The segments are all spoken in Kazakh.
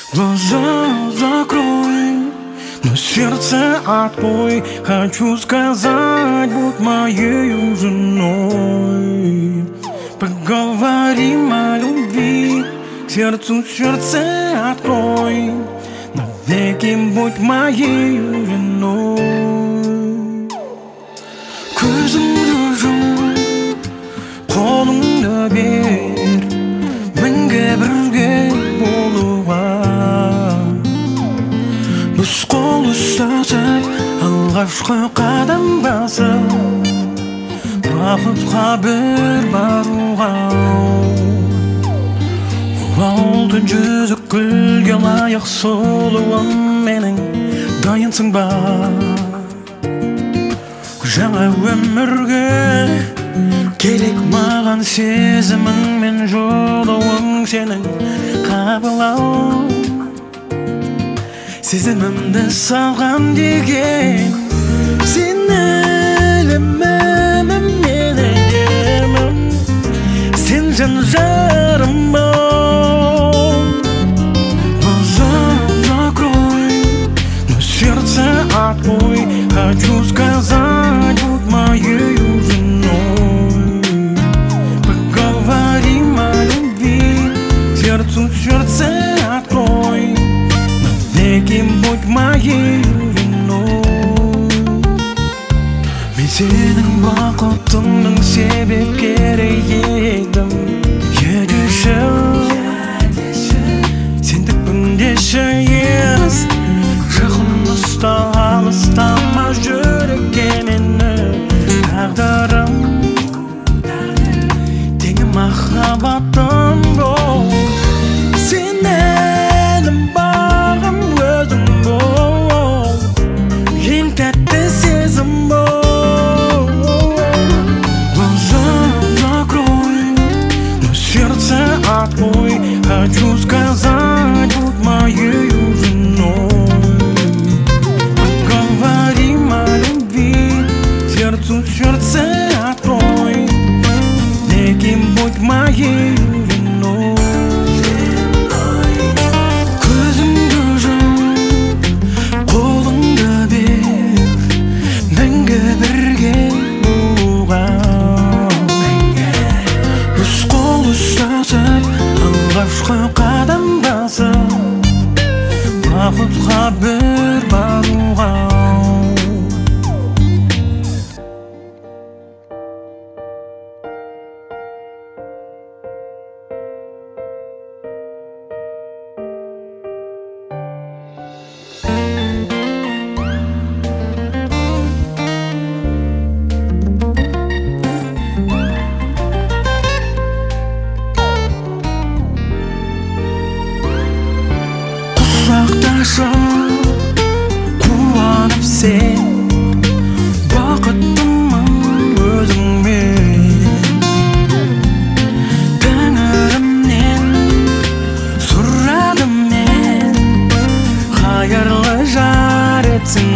Глаза закрой, но сердце открой. Хочу сказать, будь моей женой. Поговорим о любви, сердцу сердце открой. Навеки будь моей женой. Көзіңді жұм, қолыңды бер, мәңгі бірге болуға. Біз қол ұстасақ, алғашқы қадам басып, бақытқа бір баруға. Алтын жүзік гүлге лайық сұлуым менің, дайынсың ба жаңа өмірге? Керек маған сезімің мен жолуың сенің. Қабыл ал сезімімді салған деген. Сен әлемім, мен әлемім, сен жан жарым бол. Глаза закрой, но сердце открой. Хочу сказать, будь моей женой. Поговорим о любви, сердцу сердце открой. Навеки будь моей женой. Мен сенің бақытыңның себепкері едім. Едеші, сендікпін деші, yes. Жақын ұста, алыстама жүрекке мені. Тағдырым, теңі махаббатым бол. Сен әлім, бағым, өзің бол. Ең тәтті сезім бол. Глаза закрой, но сердце открой. Хочу сказать, будь моей женой. Поговорим о любви, сердцу сердце открой. Навеки будь моей женой. Көзіңді жұм, қолыңды бер, мәңгі бірге болуға. Біз қол ұстасақ, алғашқы қадам басып, бақытқа бір баруға. Құшақтасып, қуанып сен, бақыттымын өзіңмен. Тәңірімнен сұрадым мен, қайырлы жар етсін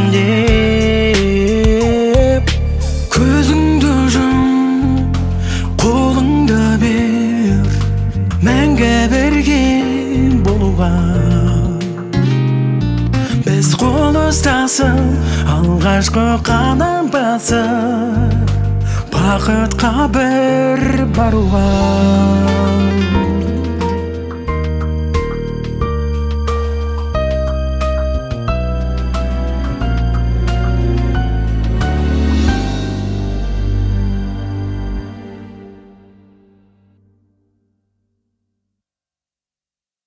деп. Көзіңді жұм, қолыңды бер, мәңгі бірге болуға. Біз қол ұстасып, алғашқы қадам басып, бақытқа бір баруға.